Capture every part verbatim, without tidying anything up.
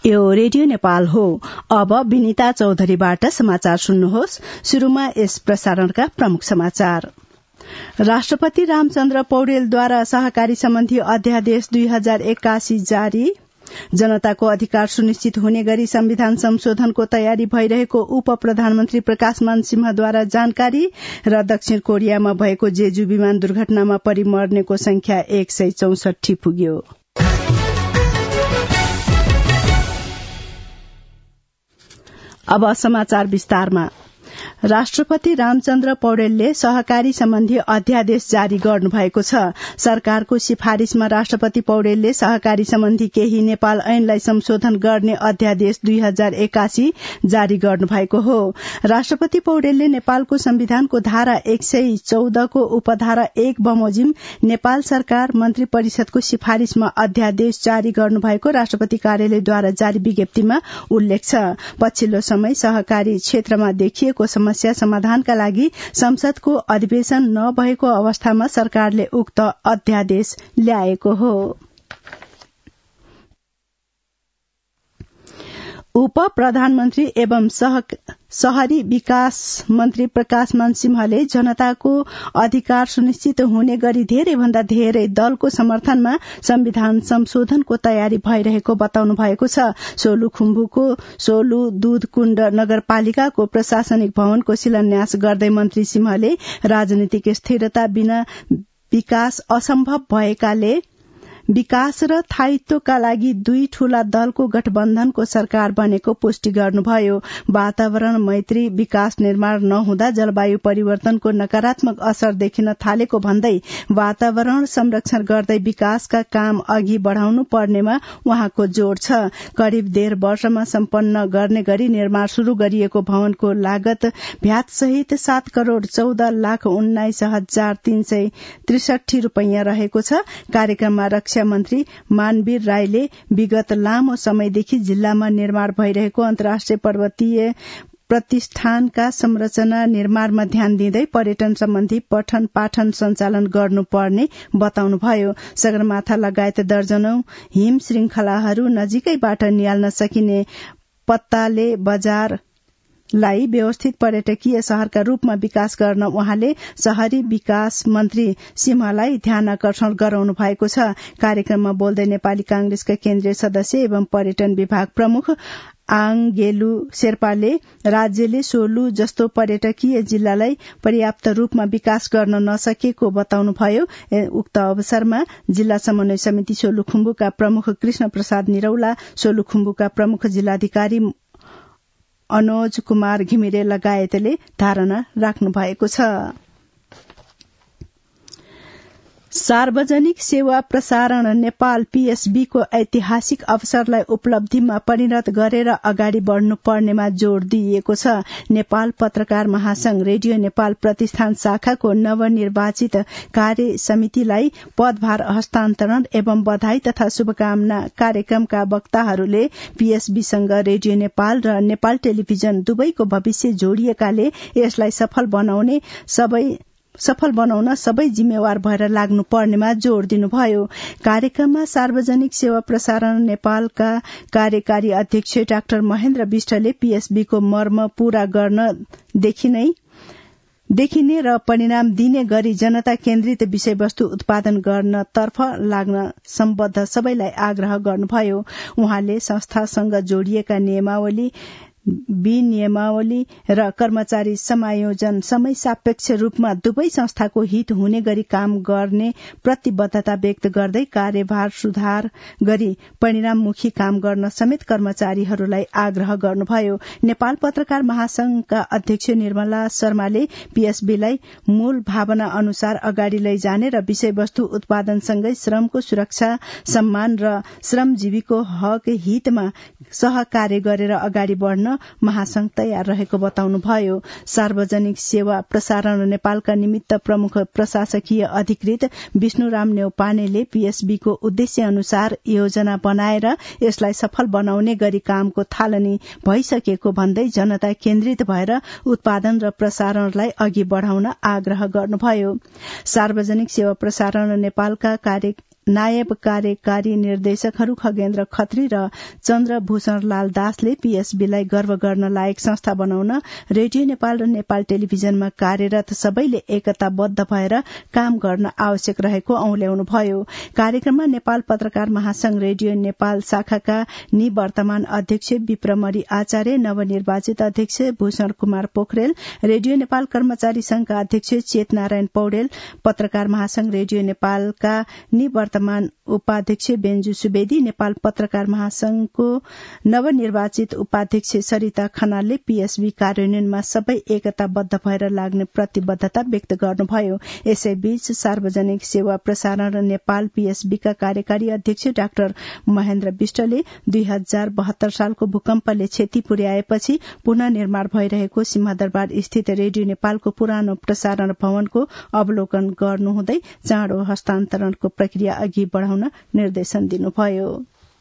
यो रेडियो नेपाल हो। अब विनिता चौधरीबाट समाचार सुन्नुहोस्। शुरूमा यस प्रसारणका प्रमुख समाचार। राष्ट्रपति रामचन्द्र पौडेलद्वारा सहकारी सम्बन्धी अध्यादेश दुई हजार एक्कासी जारी। जनताको अधिकार सुनिश्चित हुने गरी संविधान संशोधनको तयारी भइरहेको उप प्रधानमन्त्री प्रकाशमान सिंहद्वारा जानकारी। र दक्षिण कोरियामा भएको जेजु विमान दुर्घटनामा परि मर्नेको संख्या एक सय चौसठी पुग्यो। अब समाचार विस्तारमा। राष्ट्रपति रामचन्द्र पौडेलले सहकारी सम्बन्धी अध्यादेश जारी गर्नुभएको छ। सरकारको सिफारिशमा राष्ट्रपति पौडेलले सहकारी सम्बन्धी केही नेपाल ऐनलाई संशोधन गर्ने अध्यादेश दुई हजार एक्कासी जारी गर्नुभएको हो। राष्ट्रपति पौडेलले नेपालको संविधानको धारा एक सय चौधको उपधारा एक बमोजिम नेपाल सरकार मन्त्री परिषदको सिफारिशमा अध्यादेश जारी गर्नुभएको राष्ट्रपति कार्यालयद्वारा जारी विज्ञप्तिमा उल्लेख छ। पछिल्लो समय सहकारी क्षेत्रमा देखिएको समस्या समाधानका लागि संसदको अधिवेशन नभएको अवस्थामा सरकारले उक्त अध्यादेश ल्याएको हो। उप प्रधानमन्त्री एवं शहरी विकास मन्त्री प्रकाशमान सिंहले जनताको अधिकार सुनिश्चित हुने गरी धेरै भन्दा धेरै दलको समर्थनमा संविधान संशोधनको तयारी भइरहेको बताउनु भएको छ। सोलुखुम्बुको सोलु दूधकुण्ड नगरपालिकाको प्रशासनिक भवनको शिलान्यास गर्दै मन्त्री सिंहले राजनीतिक स्थिरता बिना विकास असम्भव भएकाले विकास र स्थायित्वका लागि दुई ठूला दलको गठबन्धनको सरकार बनेको पुष्टि गर्नुभयो। वातावरण मैत्री विकास निर्माण नहुँदा जलवायु परिवर्तनको नकारात्मक असर देखिन थालेको भन्दै वातावरण संरक्षण गर्दै विकासका काम अघि बढ़ाउनु पर्नेमा उहाँको जोड़ छ। करिब डेढ़ वर्षमा सम्पन्न गर्ने गरी निर्माण शुरू गरिएको भवनको लागत भ्याट सहित सात करोड़ चौध लाख उन्नाइस हजार तीन सय त्रिसठी रूपैयाँ रहेको छ। कार्यक्रममा रक्षा मन्त्री मानवीर राईले विगत लामो समयदेखि जिल्लामा निर्माण भइरहेको अन्तर्राष्ट्रिय पर्वतीय प्रतिष्ठानका संरचना निर्माणमा ध्यान दिँदै पर्यटन सम्बन्धी पठन पाठन सञ्चालन गर्नुपर्ने बताउनुभयो। सगरमाथा लगायत दर्जनौं हिम श्रृंखलाहरू नजिकैबाट निहाल्न सकिने पत्ताले बजार लाई व्यवस्थित पर्यटकीय शहरका रूपमा विकास गर्न उहाँले शहरी विकास मन्त्री सिंहलाई ध्यानआकर्षण गराउनु भएको छ। कार्यक्रममा बोल्दै नेपाली कांग्रेसका केन्द्रीय सदस्य एवं पर्यटन विभाग प्रमुख आङ गेलु शेर्पाले राज्यले सोलु जस्तो पर्यटकीय जिल्लालाई पर्याप्त रूपमा विकास गर्न नसकेको बताउनुभयो। उक्त अवसरमा जिल्ला समन्वय समिति सोलुखुम्बुका प्रमुख कृष्ण प्रसाद निरौला, सोलुखुम्बुका प्रमुख जिल्लाधिकारी अनुज कुमार घिमिरे लगायतले धारणा राख्नु भएको छ। सार्वजनिक सेवा प्रसारण नेपाल पीएसबी को ऐतिहासिक अवसरलाई उपलब्धिमा परिणत गरेर अगाडि बढ़नु पर्नेमा जोड़ दिइएको छ। नेपाल पत्रकार महासंघ रेडियो नेपाल प्रतिष्ठान शाखाको नवनिर्वाचित कार्य समितिलाई पदभार हस्तान्तरण एवं बधाई तथा शुभकामना कार्यक्रमका वक्ताहरूले पीएसबीसँग रेडियो नेपाल र नेपाल टेलिभिजन दुवैको भविष्य जोडिएकाले यसलाई सफल बनाउने सबै सफल बनाउन सबै जिम्मेवार भएर लाग्नु पर्नेमा जोड़ दिनुभयो। कार्यक्रममा सार्वजनिक सेवा प्रसारण नेपालका कार्यकारी अध्यक्ष डाक्टर महेन्द्र विष्टले पीएसबीको मर्म पूरा गर्न देखिनै देखिने र परिणाम दिने गरी जनता केन्द्रित विषयवस्तु उत्पादन गर्न तर्फ लाग्न सम्बद्ध सबैलाई आग्रह गर्नुभयो। उहाँले संस्थासँग जोडिएका नियमावली विनियमावली र कर्मचारी समायोजन समय सापेक्ष रूपमा दुवै संस्थाको हित हुने गरी काम गर्ने प्रतिबद्धता व्यक्त गर्दै कार्यभार सुधार गरी परिणाममुखी काम गर्न समेत कर्मचारीहरूलाई आग्रह गर्नुभयो। नेपाल पत्रकार महासंघका अध्यक्ष निर्मला शर्माले पीएसबीलाई मूल भावना अनुसार अगाडि लैजाने र विषयवस्तु उत्पादनसँगै श्रमको सुरक्षा सम्मान र श्रमजीवीको हक हितमा सहकार्य गरेर अगाडि बढ़न महासंघ तयार रहेको बताउनुभयो। सार्वजनिक सेवा प्रसारण नेपालका निमित्त प्रमुख प्रशासकीय अधिकृत विष्णुराम नेउपानेले पीएसबीको उद्देश्य अनुसार योजना बनाएर यसलाई सफल बनाउने गरी कामको थालनी भइसकेको भन्दै जनता केन्द्रित भएर उत्पादन र प्रसारणलाई अघि बढ़ाउन आग्रह गर्नुभयो। सार्वजनिक सेवा प्रसारण नेपालका कार्य नायब कार्यकारी निर्देशकहरू खगेन्द्र खत्री र चन्द्रभूषण लाल दासले पीएसबीलाई गर्व गर्न लायक संस्था बनाउन रेडियो नेपाल र नेपाल टेलिभिजनमा कार्यरत सबैले एकताबद्ध भएर काम गर्न आवश्यक रहेको औल्याउनुभयो। कार्यक्रममा नेपाल पत्रकार महासंघ रेडियो नेपाल शाखाका निवर्तमान अध्यक्ष विप्रमरी आचार्य, नवनिर्वाचित अध्यक्ष भूषण कुमार पोखरेल, रेडियो नेपाल कर्मचारी संघका अध्यक्ष चेतनारायण पौडेल, पत्रकार महासंघ रेडियो नेपालका निवर्तमान उपाध्यक्ष बेन्जु सुवेदी, नेपाल पत्रकार महासंघको नवनिर्वाचित उपाध्यक्ष सरिता खनालले पीएसबी कार्यान्वयनमा सबै एकताबद्ध भएर लाग्ने प्रतिबद्धता व्यक्त गर्नुभयो। यसैबीच सार्वजनिक सेवा प्रसारण नेपाल पीएसबीका कार्यकारी अध्यक्ष डाक्टर महेन्द्र विष्टले दुई हजार बहत्तर सालको भूकम्पले क्षति पुर्याएपछि पुनः निर्माण भइरहेको सिंहदरबार स्थित रेडियो नेपालको पुरानो प्रसारण भवनको अवलोकन गर्नुहुँदै चाँडो हस्तान्तरणको प्रक्रिया अघि बढ़ाउन निर्देशन दिनुभयो।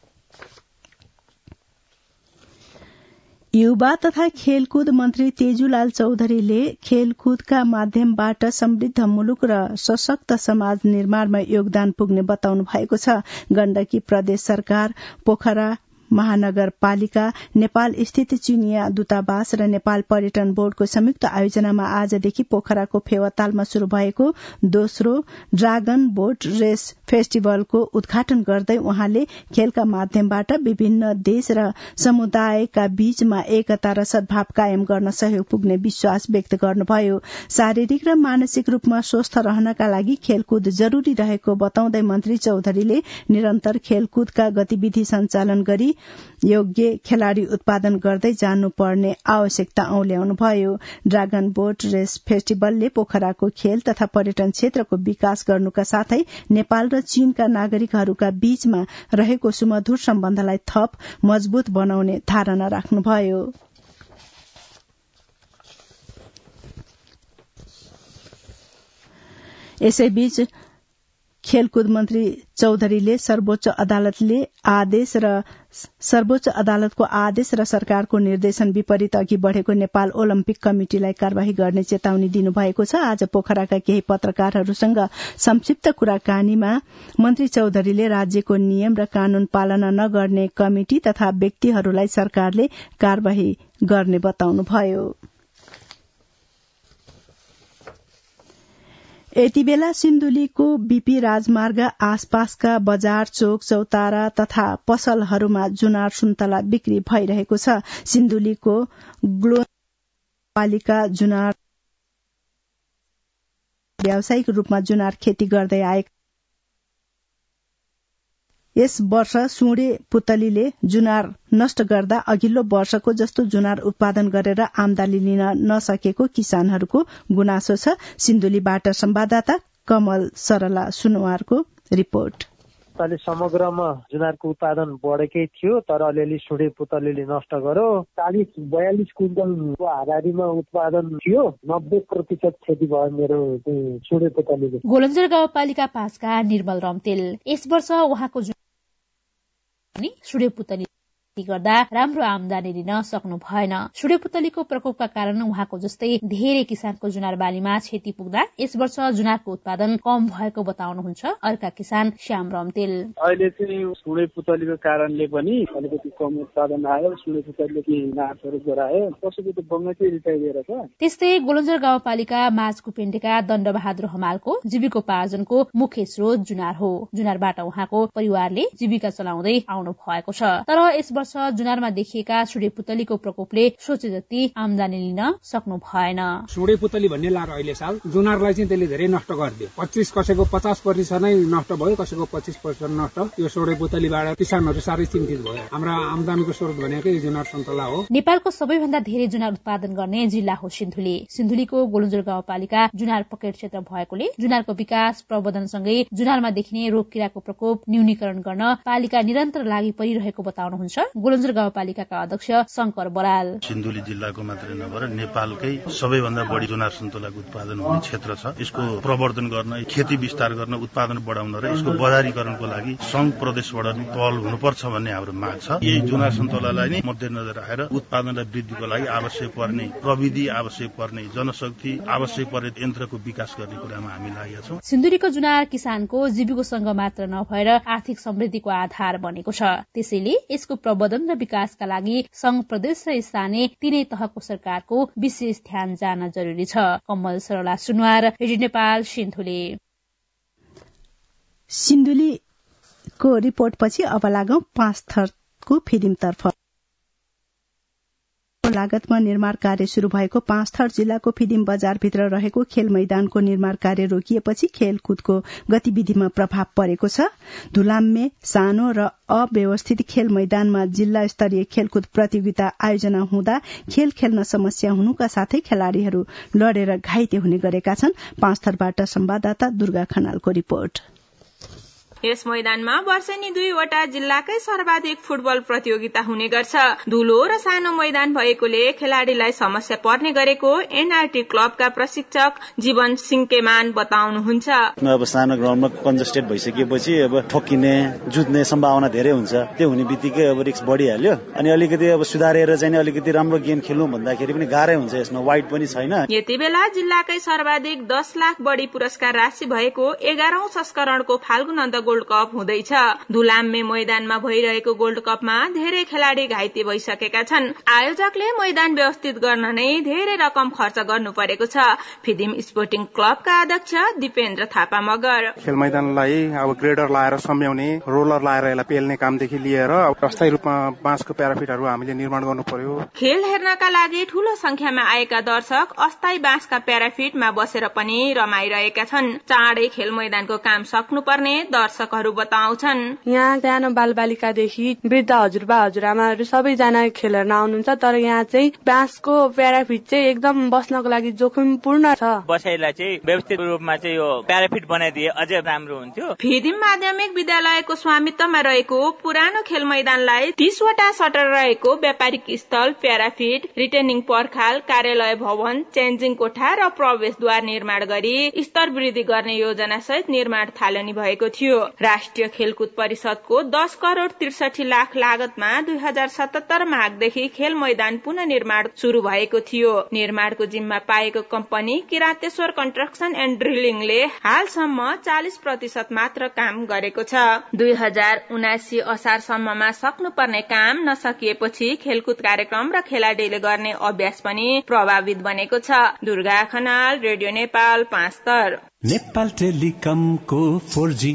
युवा तथा खेलकुद मन्त्री तेजुलाल चौधरीले खेलकुदका माध्यमबाट समृद्ध मुलुक र सशक्त समाज निर्माणमा योगदान पुग्ने बताउनु भएको छ। गण्डकी प्रदेश सरकार, पोखरा महानगरपालिका, नेपाल स्थित चीनिया दूतावास र नेपाल पर्यटन बोर्डको संयुक्त आयोजनामा आजदेखि पोखराको फेवातालमा शुरू भएको दोस्रो ड्रागन बोट रेस फेस्टिभलको उद्घाटन गर्दै उहाँले खेलका माध्यमबाट विभिन्न देश र समुदायका बीचमा एकता र सद्भाव कायम गर्न सहयोग पुग्ने विश्वास व्यक्त गर्नुभयो। शारीरिक र मानसिक रूपमा स्वस्थ रहनका लागि खेलकुद जरूरी रहेको बताउँदै मन्त्री चौधरीले निरन्तर खेलकुदका गतिविधि सञ्चालन गरी योग्य खेलाड़ी उत्पादन गर्दै जानुपर्ने आवश्यकता औल्याउनुभयो। ड्रागन बोट रेस फेस्टिभलले पोखराको खेल तथा पर्यटन क्षेत्रको विकास गर्नुका साथै नेपाल र चीनका नागरिकहरूका बीचमा रहेको सुमधुर सम्बन्धलाई थप मजबूत बनाउने धारणा राख्नुभयो। यसैबीच खेलकुद मन्त्री चौधरीले सर्वोच्च अदालतले आदेश र सर्वोच्च अदालतको आदेश र सरकारको निर्देशन विपरीत अघि बढ़ेको नेपाल ओलम्पिक कमिटिलाई कार्यवाही गर्ने चेतावनी दिनुभएको छ। आज पोखराका केही पत्रकारहरूसँग संक्षिप्त कुराकानीमा मन्त्री चौधरीले राज्यको नियम र कानून पालना नगर्ने कमिटि तथा व्यक्तिहरूलाई सरकारले कार्यवाही गर्ने बताउनुभयो। यति बेला सिन्धुलीको बीपी राजमार्ग आसपासका बजार, चोक, चौतारा तथा पसलहरूमा जुनार सुन्तला बिक्री भइरहेको छ। सिन्धुलीको ग्लोपालिका जुनार व्यावसायिक रूपमा जुनार खेती गर्दै आए। यस वर्ष सुँडे पुतलीले जुनार नष्ट गर्दा अघिल्लो वर्षको जस्तो जुनार उत्पादन गरेर आमदानी लिन नसकेको किसानहरूको गुनासो छ। सिन्धुलीबाट संवाददाता कमल सरला सुनवारको रिपोर्ट। समग्रमा जुनारको उत्पादन बढेकै थियो, तर अलिअलि सुँडे पुतलीले नष्ट गर्यो। चालिस बयालिस क्विन्टलको हाराहारीमा उत्पादन थियो, नब्बे प्रतिशत क्षति भयो मेरो सुँडे पुतलीले। गोलन्जर गाउँपालिका पाँचका निर्मल रम्तेल यस वर्ष उहाँको सुँडे पुतली गर्दा राम्रो आमदानी लिन सक्नु भएन। सुँडे पुतलीको प्रकोपका कारण उहाँको जस्तै धेरै किसानको जुनार बालीमा क्षति पुग्दा यस वर्ष जुनारको उत्पादन कम भएको बताउनुहुन्छ अर्का किसान श्याम रम्तेल। अहिले चाहिँ सुँडे पुतलीको कारणले पनि अलिकति कम उत्पादन आयो। सुँडे पुतलीले नाचहरू गरायो, पशुको त बङ्गकै रिटाइदिएर छ। त्यस्तै गोलन्जर गाउँपालिका माझकुपेण्डेका दण्डबहादुर हमालको जीविकोपार्जनको मुख्य स्रोत जुनार हो। जुनारबाट उहाँको परिवारले जीविका चलाउँदै आउनु भएको छ। तर यस वर्ष जुनारमा देखिएका सुँडे पुतलीको प्रकोपले सोचे जति आमदानी लिन सक्नु भएन। सुँडे पुतली भन्ने लाएर अहिले साल जुनारलाई चाहिँ त्यसले धेरै नष्ट गरिदियो। पच्चीस कसैको पचास प्रतिशत नै नष्ट भयो, कसैको पच्चीस प्रतिशत नष्ट। यो सुँडे पुतलीबाट किसानहरू साह्रै चिन्तित भयो। हाम्रो आमदानीको स्रोत भनेकै जुनार सन्तला हो। नेपालको सबैभन्दा धेरै जुनार उत्पादन गर्ने जिल्ला हो सिन्धुली। सिन्धुलीको गोलन्जर गाउँपालिका जुनार पकेट क्षेत्र भएकोले जुनारको विकास प्रवर्धनसँगै जुनारमा देखिने रोग किराको प्रकोप न्यूनीकरण गर्न पालिका निरन्तर लागि परिरहेको बताउनुहुन्छ गोलन्जर गाउँपालिकाका अध्यक्ष शंकर बराल। सिन्धुली जिल्लाको मात्रै नभएर नेपालकै सबैभन्दा बढी जुनार सन्तोलाको उत्पादन हुने क्षेत्र छ। यसको प्रवर्धन गर्न, खेती विस्तार गर्न, उत्पादन बढाउन र यसको बजारीकरणको लागि संघ प्रदेशबाट पहल हुनुपर्छ भन्ने हाम्रो माग छ। यही जुनार सन्तोलालाई नै मध्यनजर राखेर उत्पादनलाई वृद्धिको लागि आवश्यक पर्ने प्रविधि, आवश्यक पर्ने जनशक्ति, आवश्यक पर्ने यन्त्रको विकास गर्ने कुरामा हामी लागेका छौँ। सिन्धुलीको जुनार किसानको जीविकोसँग मात्र नभएर आर्थिक समृद्धिको आधार बनेको छ। त्यसैले यसको प्रवर्धन र विकासका लागि संघ प्रदेश र स्थानीय तीनै तहको सरकारको विशेष ध्यान जान जरुरी छ। कमल सरला सुनवार, रेडियो नेपाल, सिन्धुली। सिन्धुलीको रिपोर्टपछि अब लागौं पाँच थरको फिदिमतर्फ। लागतमा निर्माण कार्य शुरू भएको पाँच थर जिल्लाको फिदिम बजारभित्र रहेको खेल मैदानको निर्माण कार्य रोकिएपछि खेलकुदको गतिविधिमा प्रभाव परेको छ। धुलाम्मे सानो र अव्यवस्थित खेल मैदानमा जिल्ला स्तरीय खेलकुद प्रतियोगिता आयोजना हुँदा खेल खेल्न समस्या हुनुका साथै खेलाड़ीहरू लडेर घाइते हुने गरेका छन्। पाँच थरबाट संवाददाता दुर्गा खनालको रिपोर्ट। यस मैदानमा वर्षेनी दुईवटा जिल्लाकै सर्वाधिक फुटबल प्रतियोगिता हुने गर्छ। धुलो र सानो मैदान भएकोले खेलाड़ीलाई समस्या पर्ने गरेको एनआरटी क्लबका प्रशिक्षक जीवन सिंकेमान बताउनुहुन्छ। अब सानो ग्राउन्डमा कन्जेस्टेड भइसकेपछि अब ठोकिने जुत्ने सम्भावना धेरै हुन्छ। त्यो हुने बित्तिकै अब रिस्क बढिहाल्यो अनि अलिकति अब सुधारेर चाहिँ अलिकति राम्रो गेम खेल्नु भन्दाखेरि पनि गाह्रै हुन्छ। यसमा वाइड पनि छैन। यति बेला जिल्लाकै सर्वाधिक दस लाख बढी पुरस्कार राशि भएको एघारौं संस्करणको फाल्गुन अन्त गोल्ड कप हुँदैछ। धुलाम्मे मैदानमा भइरहेको गोल्ड कपमा धेरै खेलाड़ी घाइते भइसकेका छन्। आयोजकले मैदान व्यवस्थित गर्न नै धेरै रकम खर्च गर्नु परेको छ। फिदिम स्पोर्टिङ क्लबका अध्यक्ष दिपेन्द्र थापा मगर खेल मैदानलाई अब ग्रेडर लाएर सम्याउने, रोलर लाएर यसलाई पेल्ने कामदेखि लिएर अस्थायी रूपमा बाँसको प्याराफिटहरू हामीले निर्माण गर्नु पर्यो। खेल हेर्नका लागि ठूलो संख्यामा आएका दर्शक अस्थायी बाँसका प्याराफिटमा बसेर पनि रमाइरहेका छन्। चाँडै खेल मैदानको काम सक्नुपर्ने दर्शकहरू बताउँछन्। यहाँ सानो बालबालिकादेखि वृद्ध हजुरबा हजुरआमाहरू सबैजना खेल हेर्न आउनुहुन्छ। तर यहाँ चाहिँ बाँसको प्याराफिट चाहिँ एकदम बस्नको लागि जोखिमपूर्ण छ। बसाइलाई चाहिँ व्यवस्थित रूपमा चाहिँ यो प्याराफिट बनाइदिए अझै राम्रो हुन्थ्यो। फिदिम माध्यमिक विद्यालयको स्वामित्वमा रहेको पुरानो खेल मैदानलाई तीसवटा सटर रहेको व्यापारिक स्थल, प्याराफिट, रिटेनिङ पर्खाल, कार्यालय भवन, चेन्जिङ कोठा र प्रवेशद्वार निर्माण गरी स्तर वृद्धि गर्ने योजना सहित निर्माण थालनी भएको थियो। राष्ट्रिय खेलकुद परिषदको दस करोड़ त्रिसठी लाख लागतमा दुई हजार सतहत्तर माघदेखि खेल मैदान पुनः निर्माण शुरू भएको थियो। निर्माणको जिम्मा पाएको कम्पनी किरातेश्वर कन्स्ट्रक्सन एण्ड ड्रिलिङले हालसम्म चालिस प्रतिशत मात्र काम गरेको छ। दुई हजार उनासी असारसम्ममा सक्नुपर्ने काम नसकिएपछि खेलकुद कार्यक्रम र खेलाड़ीले गर्ने अभ्यास पनि प्रभावित बनेको छ। दुर्गा खनाल, रेडियो नेपाल, पाँच थर। नेपाल टेलिकमको फोर जी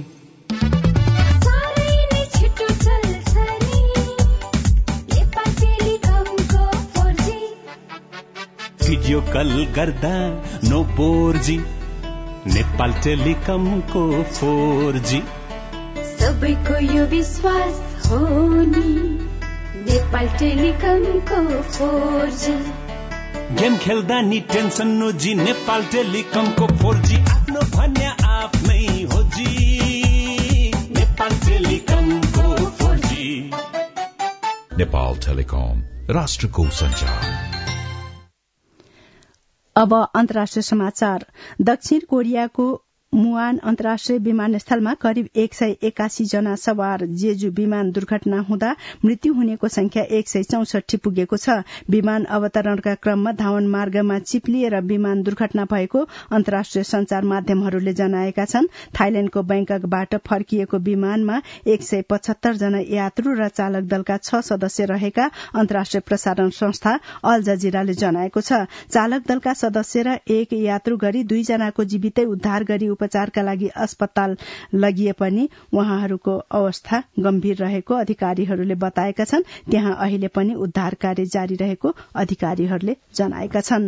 भिडियो कल गर्दा नो फोर जी। नेपाल टेलिकमको फोर जी सबैको यो विश्वास हो नि। नेपाल टेलिकमको फोर जी गेम खेल्दा नि टेन्सन नो जी। नेपाल टेलिकमको फोर जी आफ्नो भन्या आफ्नै हो जी। नेपाल टेलिकमको फोर जी। नेपाल टेलिकम राष्ट्रको संचार। अब अन्तर्राष्ट्रिय समाचार। दक्षिण कोरियाको मुआन अन्तर्राष्ट्रिय विमानस्थलमा करिब एक सय एकासी जना सवार जेजु विमान दुर्घटना हुँदा मृत्यु हुनेको संख्या एक सय चौसठी पुगेको छ। विमान अवतरणका क्रममा धावन मार्गमा चिप्लिएर विमान दुर्घटना भएको अन्तर्राष्ट्रिय संचार माध्यमहरूले जनाएका छन्। थाइल्याण्डको बैंककबाट फर्किएको विमानमा एक सय पचहत्तर जना यात्रु र चालक दलका छ सदस्य रहेका अन्तर्राष्ट्रिय प्रसारण संस्था अल जजिराले जनाएको छ। चालक दलका सदस्य र एक यात्रु गरी दुईजनाको जीवितै उद्धार गरी उपचारका लागि अस्पताल लगिए पनि उहाँहरूको अवस्था गम्भीर रहेको अधिकारीहरूले बताएका छन्। त्यहाँ अहिले पनि उद्धार कार्य जारी रहेको अधिकारीहरूले जनाएका छन्।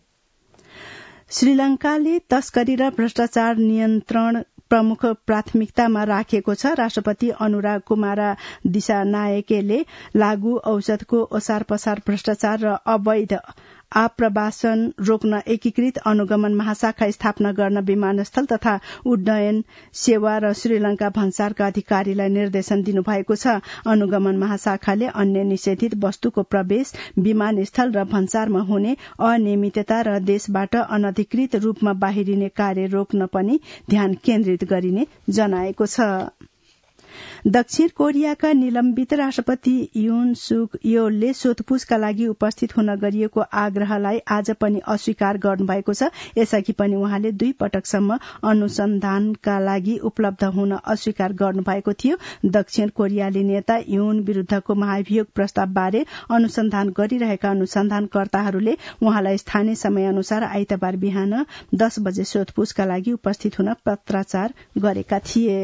श्रीलंकाले तस्करी र भ्रष्टाचार नियन्त्रण प्रमुख प्राथमिकतामा राखेको छ। राष्ट्रपति अनुराग कुमार दिशानायकेले लागू औषधको ओसार पसार, भ्रष्टाचार र अवैध आप्रवासन रोक्न एकीकृत अनुगमन महाशाखा स्थापना गर्न विमानस्थल तथा उड्डयन सेवा र श्रीलंका भन्सारका अधिकारीलाई निर्देशन दिनुभएको छ। अनुगमन महाशाखाले अन्य निषेधित वस्तुको प्रवेश, विमानस्थल र भन्सारमा हुने अनियमितता र देशबाट अनधिकृत रूपमा बाहिरिने कार्य रोक्न पनि ध्यान केन्द्रित गरिने जनाएको छ। दक्षिण कोरियाका निलम्बित राष्ट्रपति युन सुक योलले सोधपूछका लागि उपस्थित हुन गरिएको आग्रहलाई आज पनि अस्वीकार गर्नुभएको छ। यसअघि पनि उहाँले दुई पटकसम्म अनुसन्धानका लागि उपलब्ध हुन अस्वीकार गर्नुभएको थियो। दक्षिण कोरियाली नेता युन विरूद्धको महाभियोग प्रस्तावबारे अनुसन्धान गरिरहेका अनुसन्धानकर्ताहरूले उहाँलाई स्थानीय समय अनुसार आइतबार बिहान दस बजे सोधपूछका लागि उपस्थित हुन पत्राचार गरेका थिए।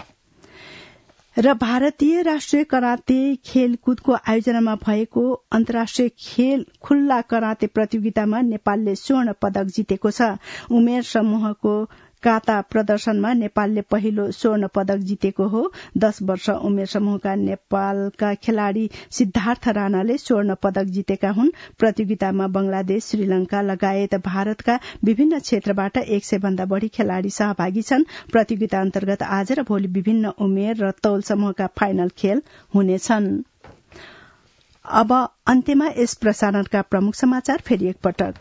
र भारतीय राष्ट्रिय कराते खेलकुदको आयोजनामा भएको अन्तर्राष्ट्रिय खेल खुल्ला कराते प्रतियोगितामा नेपालले स्वर्ण पदक जितेको छ। उमेर समूहको काता प्रदर्शनमा नेपालले पहिलो स्वर्ण पदक जितेको हो। दस वर्ष उमेर समूहका नेपालका खेलाड़ी सिद्धार्थ राणाले स्वर्ण पदक जितेका हुन्। प्रतियोगितामा बंगलादेश, श्रीलंका लगायत भारतका विभिन्न क्षेत्रबाट एक सय भन्दा बढ़ी खेलाड़ी सहभागी छन्। प्रतियोगिता अन्तर्गत आज र भोलि विभिन्न उमेर र तौल समूहका फाइनल खेल हुनेछन्। अब अन्त्यमा यस प्रसारणका प्रमुख समाचार फेरि एकपटक।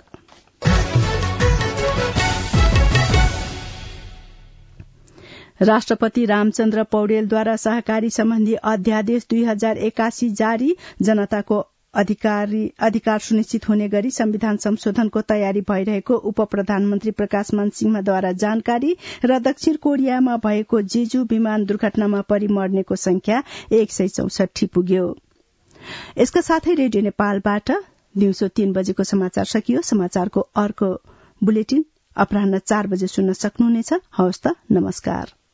राष्ट्रपति रामचन्द्र पौडेलद्वारा सहकारी सम्बन्धी अध्यादेश दुई हजार एकासी जारी, जनताको अधिकारी अधिकार सुनिश्चित हुने गरी संविधान संशोधनको तयारी भइरहेको उप प्रधानमन्त्री प्रकाशमान सिंहद्वारा जानकारी। र दक्षिण कोरियामा भएको जेजू विमान दुर्घटनामा परि मर्नेको संख्या एक सय चौसठी पुग्यो। यसका साथै रेडियो नेपालबाट दिउँसो तीन बजेको समाचार सकियो। समाचारको अर्को बुलेटिन अपराह्न चार बजे सुन्न सक्नुहुनेछ। हवस् त, नमस्कार।